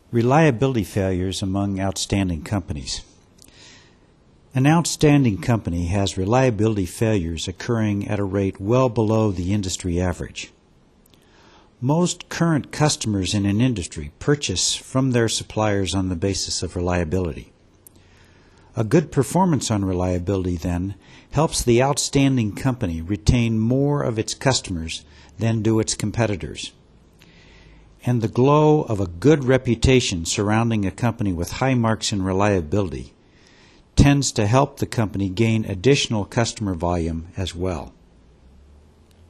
Reliability failures among outstanding companies. An outstanding company has reliability failures occurring at a rate well below the industry average. Most current customers in an industry purchase from their suppliers on the basis of reliability. A good performance on reliability, then, helps the outstanding company retain more of its customers than do its competitors. And the glow of a good reputation surrounding a company with high marks in reliability tends to help the company gain additional customer volume as well.